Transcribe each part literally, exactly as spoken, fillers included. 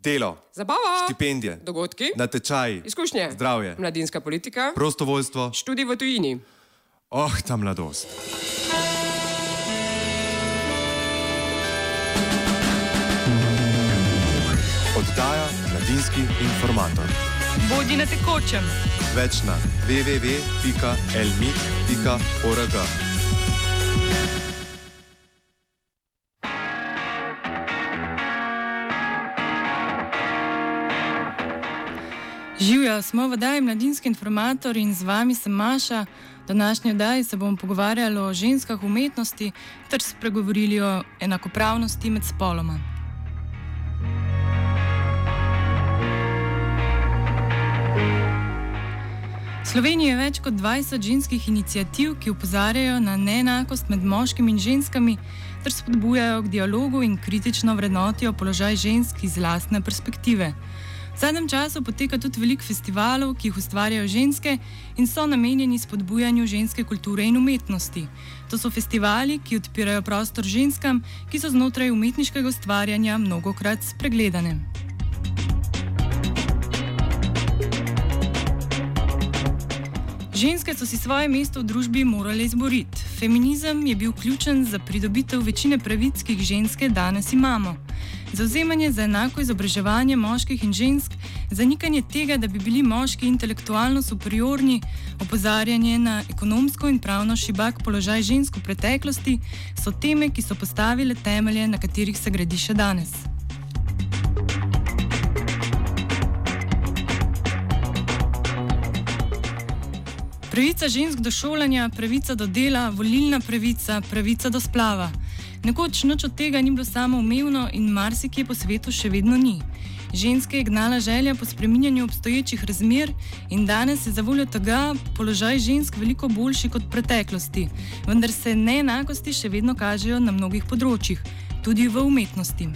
Delo, zabava, štipendije, dogodki, natečaji, izkušnje, zdravje, mladinska politika, prostovoljstvo, študij v tujini. Oh, ta mladost. Oddaja Mladinski informator. Bodi na tekočem. Več na w w w pika elmit pika org. Živjo, smo v oddaji Mladinski informator in z vami sem Maša. V današnji oddaji se bomo pogovarjali o ženskah v umetnosti ter spregovorili o enakopravnosti med spoloma. V Sloveniji je več kot dvajset ženskih iniciativ, ki opozarjajo na neenakost med moškimi in ženskami ter spodbujajo k dialogu in kritično vrednotijo položaj žensk iz lastne perspektive. V zadnjem času poteka tudi veliko festivalov, ki jih ustvarjajo ženske in so namenjeni spodbujanju ženske kulture in umetnosti. To so festivali, ki odpirajo prostor ženskam, ki so znotraj umetniškega ustvarjanja mnogokrat spregledane. Ženske so si svoje mesto v družbi morale izboriti. Feminizem je bil ključen za pridobitev večine pravic, ki jih ženske danes imamo. Zavzemanje za enako izobraževanje moških in žensk, zanikanje tega, da bi bili moški intelektualno superiorni, opozarjanje na ekonomsko in pravno šibak položaj žensk v preteklosti, so teme, ki so postavile temelje, na katerih se gradi še danes. Pravica žensk do šolanja, pravica do dela, volilna pravica, pravica do splava. Nekoč nič od tega ni bilo samoumevno in marsikje po svetu še vedno ni. Ženske je gnala želja po spreminjanju obstoječih razmer in danes je zavoljo tega položaj žensk veliko boljši kot v preteklosti, vendar se neenakosti še vedno kažejo na mnogih področjih, tudi v umetnosti.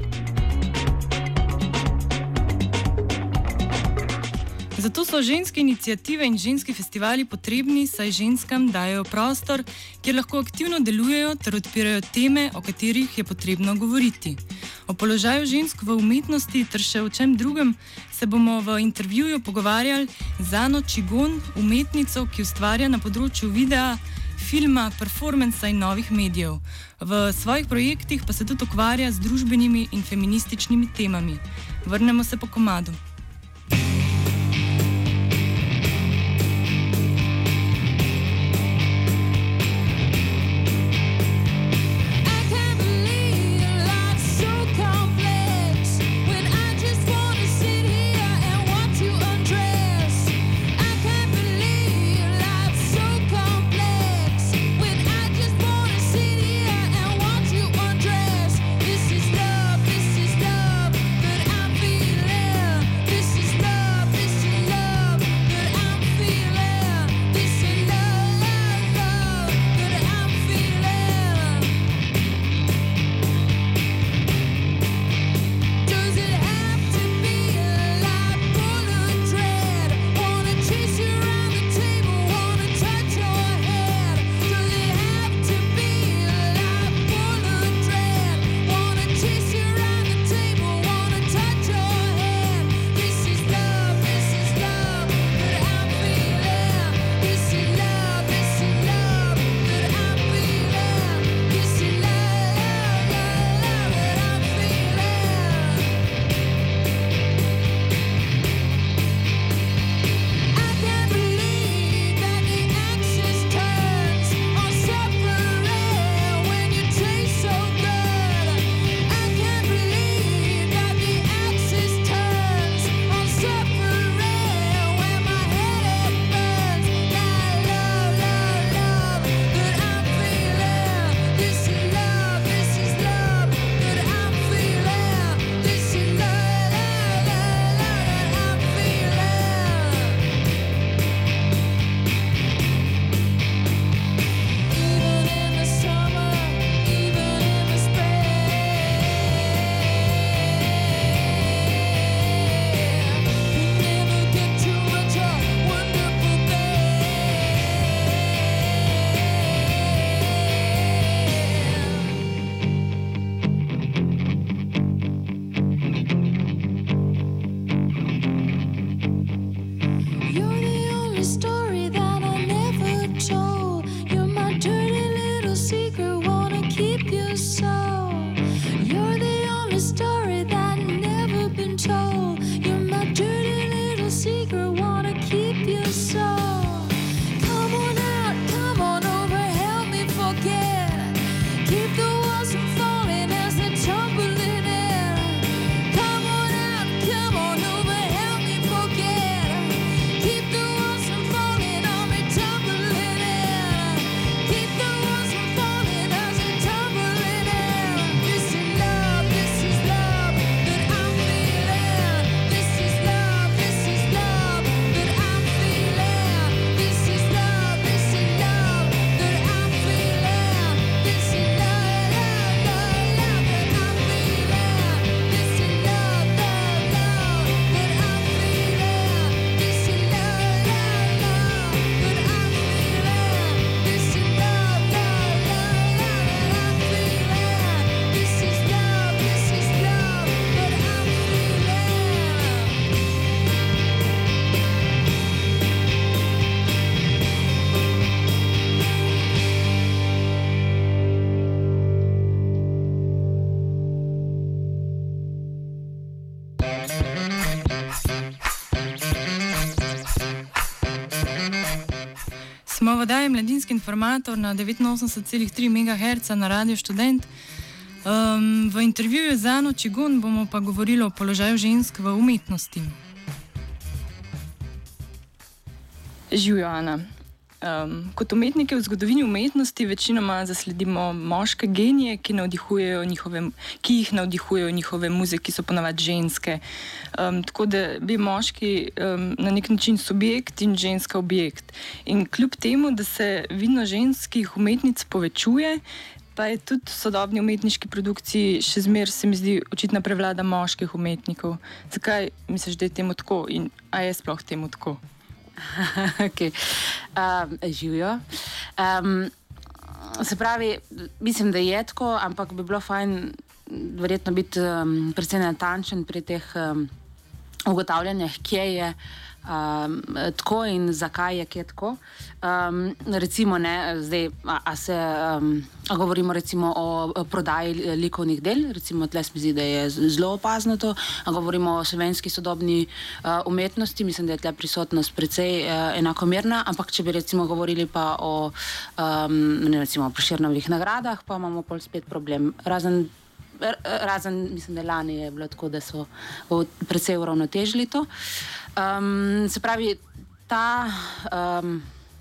Zato so ženske iniciative in ženski festivali potrebni, saj ženskam dajo prostor, kjer lahko aktivno delujejo ter odpirajo teme, o katerih je potrebno govoriti. O položaju žensk v umetnosti ter še o čem drugem se bomo v intervjuju pogovarjali z Ano Čigon, umetnico, ki ustvarja na področju videa, filma, performansa in novih medijev. V svojih projektih pa se tudi ukvarja z družbenimi in feminističnimi temami. Vrnemo se po komadu. only story that I never told. You're my dirty little secret, wanna keep you so. You're the only story that never been told. You're my dirty little secret, wanna keep you so. Come on out, come on over, help me forget. Keep the walls from falling as they're tumbling in. Come on out, come on over, help me forget. Keep the walls from falling on me, tumbling in. Keep the walls from falling as they're tumbling in. This is love, this is love that I'm feeling. This is love, this is love that I'm feeling. This is love, this is love that I'm feeling. This is love, love, love, love that I'm feeling. This is love, love, love that I'm feeling. This is love, love, love that I'm feeling. This is love, love, love that I'm feeling. This is love, this is love that I'm feeling. Smo v oddaji Mladinski informator na devetinosemdeset celih tri megaherca na Radiu Študent. Um, v intervjuju z Ano Čigun bomo pa govorili o položaju žensk v umetnosti. Živijo, Ana. Um, kot umetniki v zgodovini umetnosti večinoma zasledimo moške genije, ki, navdihujejo njihove, ki jih navdihujejo njihove muze, ki so ponavadi ženske. Um, tako da bi moški um, na nek način subjekt in ženska objekt. In kljub temu, da se vidno ženskih umetnic povečuje, pa je tudi v sodobni umetniški produkciji še zmer, se mi zdi, očitna prevlada moških umetnikov. Zakaj misliš, da je temu tako in a je sploh temu tako? Okay. Um, živijo. Um, se pravi, mislim, da je tako, ampak bi bilo fajn verjetno biti um, predvsem natančen pri teh um, ugotavljanjih, kje je um, tako in zakaj je kje tako. Um, recimo, ne, zdaj, a, a se um, a govorimo recimo o prodaji likovnih del, recimo tle se mi zdi, da je zelo opazno to, a govorimo o slovenski sodobni uh, umetnosti, mislim, da je tle prisotnost precej uh, enakomerna, ampak če bi recimo govorili pa o um, ne, recimo o Prešernovih nagradah, pa imamo pol spet problem. Razen Razen, mislim, da lani je bilo tako, da so precej uravnotežili to. Um, se pravi, ta, um,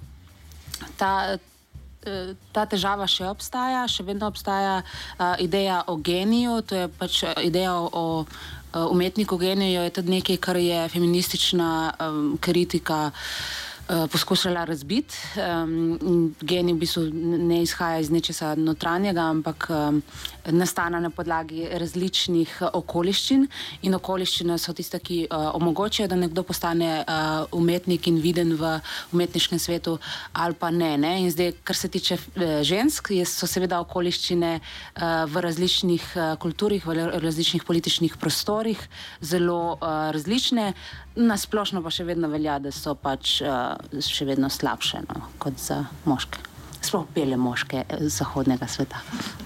ta, ta težava še obstaja, še vedno obstaja uh, ideja o geniju, to je pač ideja o, o umetniku geniju, je tudi nekaj, kar je feministična um, kritika poskušala razbiti. Um, genij v bistvu ne izhaja iz nečesa notranjega, ampak um, nastane na podlagi različnih okoliščin in okoliščine so tiste, ki uh, omogočajo, da nekdo postane uh, umetnik in viden v umetniškem svetu ali pa ne. ne? In zdaj, kar se tiče uh, žensk, so seveda okoliščine uh, v različnih uh, kulturih, v različnih političnih prostorih zelo uh, različne. Na splošno pa še vedno velja, da so pač uh, še vedno slabše, no, kot za moške. Sploh bele moške zahodnega sveta.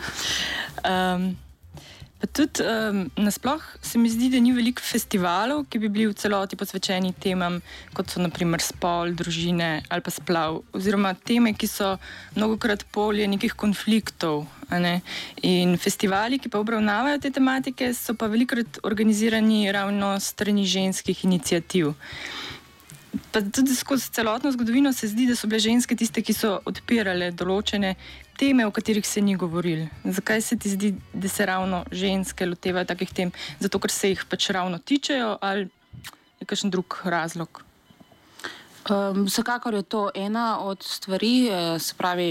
Um, pa tudi um, nasploh se mi zdi, da ni veliko festivalov, ki bi bili v celoti posvečeni temam, kot so naprimer spol, družine ali pa splav, oziroma teme, ki so mnogokrat polje nekih konfliktov. A ne? In festivali, ki pa obravnavajo te tematike, so pa velikokrat organizirani ravno strani ženskih iniciativ. Pa tudi skozi celotno zgodovino se zdi, da so bile ženske tiste, ki so odpirale določene teme, o katerih se ni govorili. Zakaj se ti zdi, da se ravno ženske lotevajo takih tem? Zato, ker se jih pač ravno tičejo ali je kakšen drug razlog? Um, vsekakor je to ena od stvari, se pravi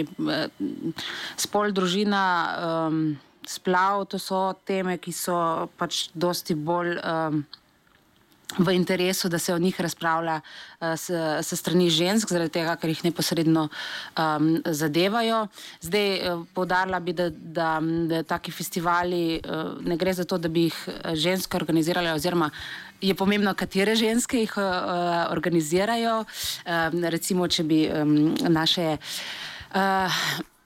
spol, družina, um, splav, to so teme, ki so pač dosti bolj um, v interesu, da se o njih razpravlja s, s strani žensk, zaradi tega, ker jih neposredno um, zadevajo. Zdaj, poudarila bi, da, da, da taki festivali uh, ne gre za to, da bi jih ženske organizirale, oziroma je pomembno, katere ženske jih uh, organizirajo. Uh, recimo, če bi um, naše uh,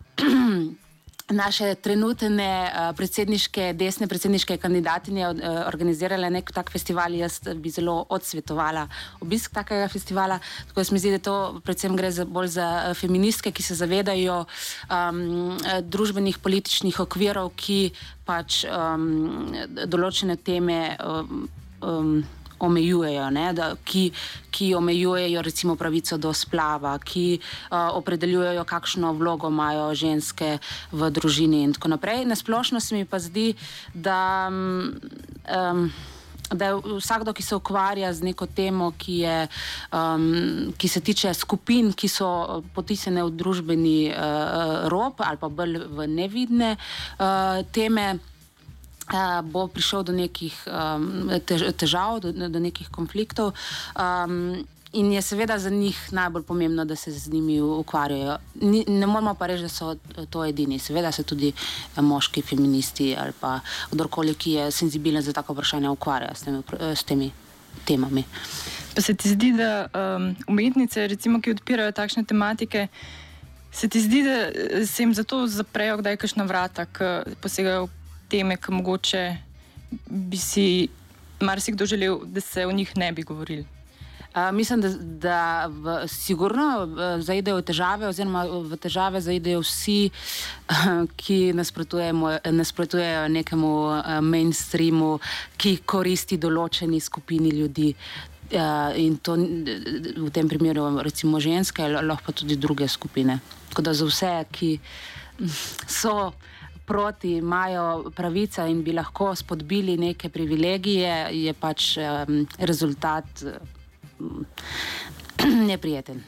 naše trenutne uh, predsedniške, desne predsedniške kandidatinje uh, organizirale nek tak festival, jaz bi zelo odsvetovala obisk takega festivala. Tako jaz mi zdi, da to predvsem gre za, bolj za uh, feministke, ki se zavedajo um, družbenih političnih okvirov, ki pač um, določene teme um, um, omejujejo, ne, da, ki, ki omejujejo recimo pravico do splava, ki uh, opredeljujejo, kakšno vlogo imajo ženske v družini in tako naprej. Nasplošno se mi pa zdi, da, um, da je vsakdo, ki se ukvarja z neko temo, ki, je, um, ki se tiče skupin, ki so potisnjene v družbeni uh, rob ali pa bolj v nevidne uh, teme, Uh, bo prišel do nekih um, tež, težav, do, do nekih konfliktov um, in je seveda za njih najbolj pomembno, da se z njimi ukvarjajo. Ni, ne moramo pa reči, da so to edini. Seveda se tudi moški feministi ali pa kdorkoli, ki je senzibilen za tako vprašanje, ukvarja s temi, s temi temami. Pa se ti zdi, da um, umetnice, recimo, ki odpirajo takšne tematike, se ti zdi, da se jim zato zaprejo kdaj kakšna vrata, ki posegajo teme, ki mogoče bi si marsikdo želel, da se o njih ne bi govorili? Uh, mislim, da, da v, sigurno uh, zaidejo v težave, oziroma v težave zaidejo vsi, uh, ki nasprotujejo nekemu uh, mainstreamu, ki koristi določeni skupini ljudi. Uh, in to v tem primeru recimo ženske, lahko pa tudi druge skupine. Tako da za vse, ki so proti, imajo pravica in bi lahko spodbili neke privilegije, je pač um, rezultat um, neprijeten.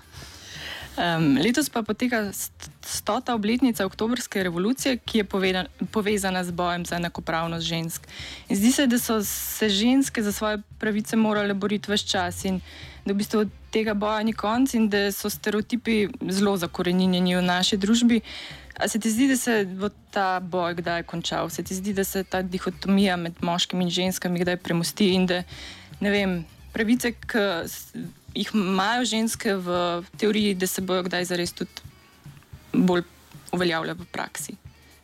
Um, letos pa poteka stota obletnica oktobrske revolucije, ki je povedan, povezana z bojem za enakopravnost žensk. In zdi se, da so se ženske za svoje pravice morale boriti ves čas in da v bistvu od tega boja ni konc in da so stereotipi zelo zakoreninjeni v naši družbi. A se ti zdi, da se bo ta boj kdaj končal? Se ti zdi, da se ta dihotomija med moškimi in ženskami kdaj premosti in da, ne vem, pravice, ki jih imajo ženske v teoriji, da se bojo kdaj zares tudi bolj uveljavljale v praksi?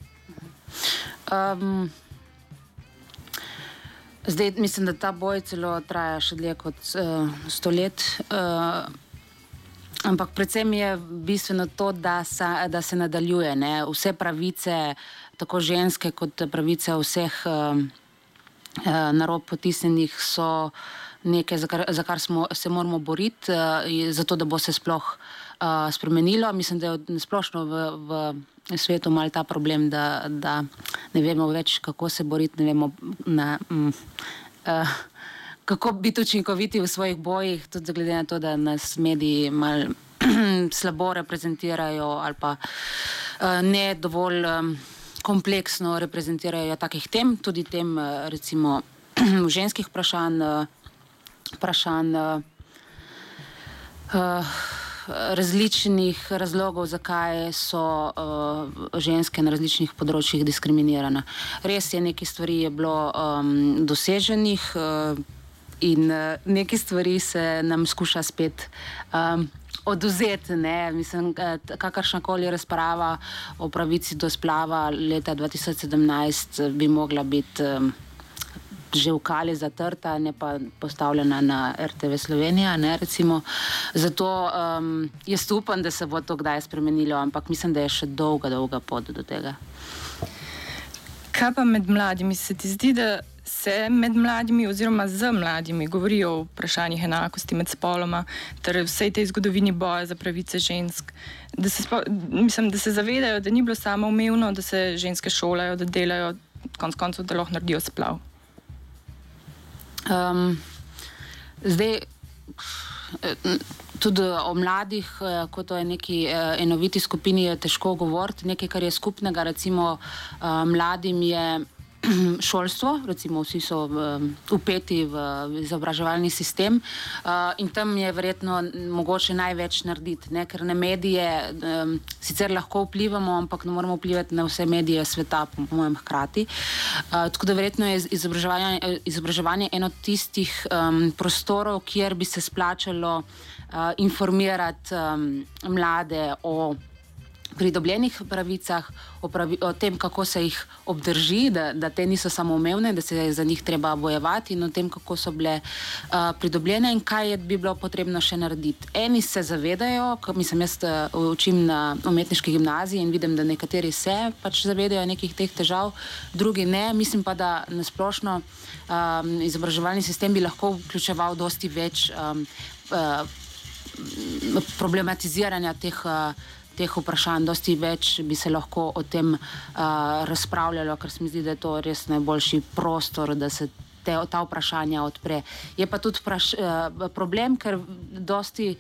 Um, zdaj, mislim, da ta boj celo traja še dlje kot uh, sto let. Uh, Ampak predvsem je bistveno to, da se, da se nadaljuje. Ne? Vse pravice, tako ženske kot pravice vseh uh, uh, na rob potisnjenih, so nekaj, za kar, za kar smo, se moramo boriti, uh, zato da bo se sploh uh, spremenilo. Mislim, da je splošno v, v svetu mal ta problem, da, da ne vemo več, kako se boriti, ne vemo na... Um, uh, kako biti učinkoviti v svojih bojih, tudi glede na to, da nas mediji malo slabo reprezentirajo ali pa uh, ne dovolj um, kompleksno reprezentirajo takih tem, tudi tem uh, recimo ženskih vprašanj, uh, vprašanj uh, uh, različnih razlogov, zakaj so uh, ženske na različnih področjih diskriminirane. Res je, nekaj stvari je bilo um, doseženih, uh, in uh, neke stvari se nam skuša spet um, oduzeti, ne, mislim, kakršnakoli razprava o pravici do splava leta dva tisoč sedemnajst bi mogla biti um, že v kali zatrta, ne pa postavljena na R T V Slovenija, ne, recimo. Zato um, jaz upam, da se bo to kdaj spremenilo, ampak mislim, da je še dolga, dolga pot do tega. Kaj pa med mladimi? Se ti zdi, da se med mladimi oziroma z mladimi govorijo o vprašanjih enakosti med spoloma ter vsej tej zgodovini boja za pravice žensk? Da se, spo, mislim, da se zavedajo, da ni bilo samoumevno, da se ženske šolajo, da delajo, konec koncev, da lahko naredijo splav? Um, zdaj, tudi o mladih, kot o neki enoviti skupini, je težko govoriti. Nekaj, kar je skupnega, recimo mladim je šolstvo, recimo vsi so um, upeti v izobraževalni sistem uh, in tam je verjetno mogoče največ narediti, ne? Ker na medije um, sicer lahko vplivamo, ampak ne moramo vplivati na vse medije sveta, po mojem, hkrati. Uh, tako da verjetno je izobraževanje, izobraževanje eno od tistih um, prostorov, kjer bi se splačalo uh, informirati um, mlade o pridobljenih pravicah, o, pravi, o tem, kako se jih obdrži, da, da te niso samoumevne, da se je za njih treba bojevati, in o tem, kako so bile uh, pridobljene in kaj je bi bilo potrebno še narediti. Eni se zavedajo, ko, mislim, jaz uh, učim na umetniški gimnaziji in vidim, da nekateri se pač zavedajo nekih teh težav, drugi ne. Mislim pa, da nasplošno um, izobraževalni sistem bi lahko vključeval dosti več um, uh, problematiziranja teh uh, teh vprašanj, dosti več bi se lahko o tem uh, razpravljalo, ker se mi zdi, da je to res najboljši prostor, da se te, ta vprašanja odpre. Je pa tudi vpraš, uh, problem, ker dosti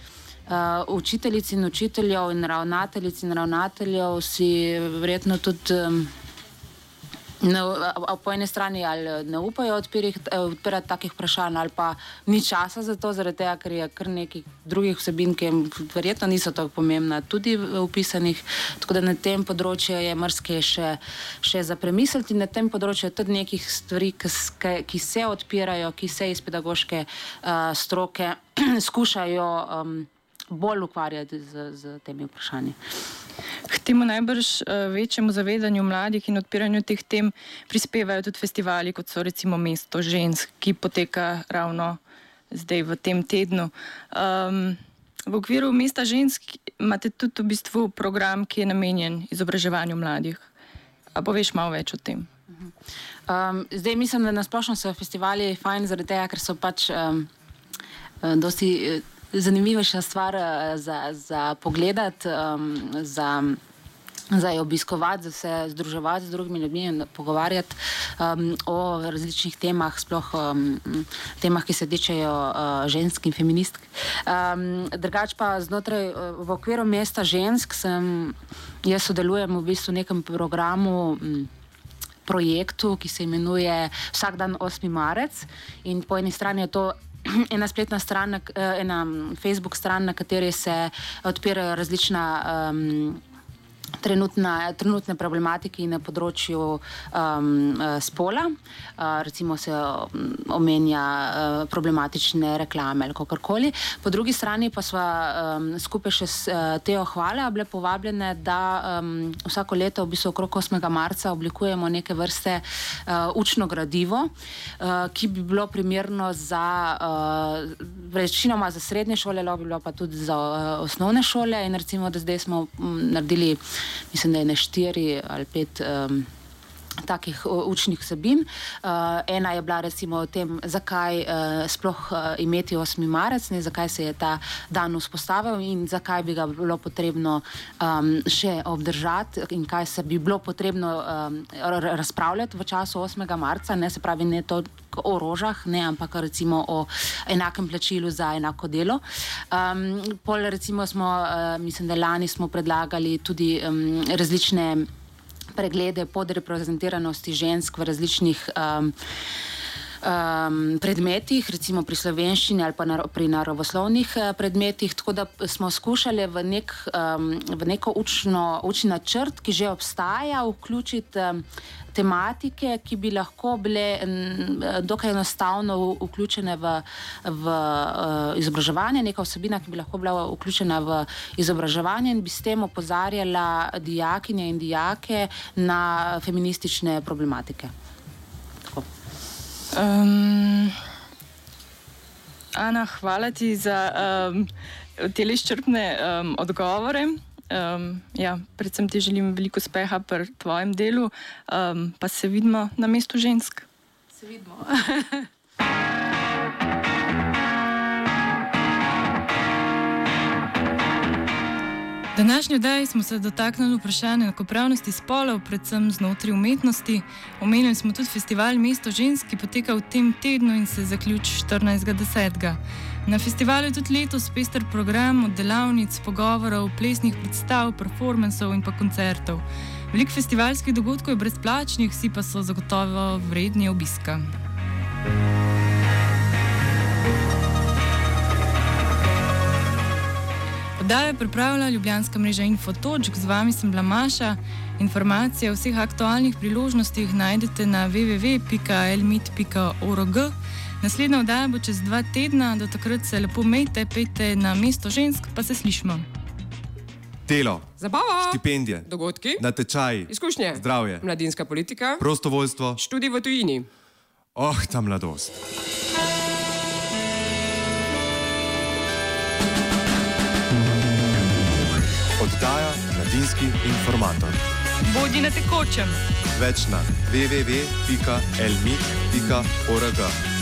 uh, učiteljic in učiteljev in ravnateljic in ravnateljev si verjetno tudi um, ne, po eni strani ali ne upajo odpirati takih vprašanj, ali pa ni časa za to, zaradi tega, ker je kar nekih drugih vsebin, ki verjetno niso tako pomembna, tudi upisanih. Tako da na tem področju je marsikaj še, še za premisliti, in na tem področju je tudi nekih stvari, ki, ki se odpirajo, ki se iz pedagoške uh, stroke skušajo um, bolj ukvarjati z, z temi vprašanji. K temu najbrž uh, večjemu zavedanju mladih in odpiranju teh tem prispevajo tudi festivali, kot so recimo Mesto žensk, ki poteka ravno zdaj v tem tednu. Um, v okviru Mesta žensk imate tudi v bistvu program, ki je namenjen izobraževanju mladih. A poveš malo več o tem? Um, zdaj mislim, da nasplošno so festivali fajn zaradi tega, ker so pač um, dosti uh, zanimivejša stvar uh, za, za pogledati, um, za za jo obiskovati, za se združevati z drugimi ljudmi in pogovarjati um, o različnih temah, sploh um, temah, ki se tičejo uh, žensk in feministk. Um, drugač pa znotraj, uh, v okviru Mesta žensk sem, jaz sodelujem v bistvu v nekem programu, um, projektu, ki se imenuje Vsak dan osmi marec, in po eni strani je to ena spletna stran, ena Facebook stran, na kateri se odpirajo različna um, Trenutna, trenutne problematike na področju um, spola. Uh, recimo se um, omenja uh, problematične reklame ali kakorkoli. Po drugi strani pa sva um, skupaj še s uh, Teo Hvala bile povabljene, da um, vsako leto v bistvu okrog osmega marca oblikujemo neke vrste uh, učno gradivo, uh, ki bi bilo primerno za uh, večinoma za srednje šole, lahko bi bilo pa tudi za uh, osnovne šole, in recimo, da zdaj smo um, naredili, mislim, da je ne štiri ali pet um, takih učnih vsebin. Uh, ena je bila recimo o tem, zakaj uh, sploh uh, imeti osmi marec, ne, zakaj se je ta dan vzpostavil in zakaj bi ga bilo potrebno um, še obdržati in kaj se bi bilo potrebno um, razpravljati v času osmega marca, ne, se pravi ne to o rožah, ne, ampak recimo o enakem plačilu za enako delo. Um, pol recimo smo, uh, mislim, da lani smo predlagali tudi um, različne preglede podreprezentiranosti žensk v različnih um, um, predmetih, recimo pri slovenščini ali pa nar pri naravoslovnih uh, predmetih, tako da smo skušali v, nek, um, v neko učno, učni načrt, ki že obstaja, vključiti um, tematike, ki bi lahko bile um, dokaj enostavno vključene v, v uh, izobraževanje, neka vsebina, ki bi lahko bila vključena v izobraževanje in bi s tem opozarjala dijakinje in dijake na feministične problematike. Tako. Um, Ana, hvala ti za um, te izčrpne um, odgovore. Um, ja, predvsem ti želim veliko uspeha pri tvojem delu, um, pa se vidimo na Mestu žensk. Se vidimo. Današnji oddaji smo se dotaknili vprašanja enakopravnosti spolov, predvsem znotraj umetnosti. Omenili smo tudi festival Mesto žensk, ki poteka v tem tednu in se zaključi štirinajstega desetega. Na festivalu je tudi letos pester program od delavnic, pogovorov, plesnih predstav, performansov in pa koncertov. Veliko festivalskih dogodkov je brezplačnih, vsi pa so zagotovo vredni obiska. Oddajo je pripravila ljubljanska mreža Infotočk, z vami sem bila Maša. Informacije o vseh aktualnih priložnostih najdete na w w w pika elmit pika org. Naslednja oddaja bo čez dva tedna, do takrat se lepo mejte, pejte na Mesto žensk, pa se slišmo. Delo, Zabava, štipendije, dogodki, natečaji, izkušnje, zdravje, mladinska politika, prostovoljstvo. študij v tujini. Oh, ta mladost. Oddaja Mladinski informator. Bodi na tekočem! Več na w w w pika elmit pika org.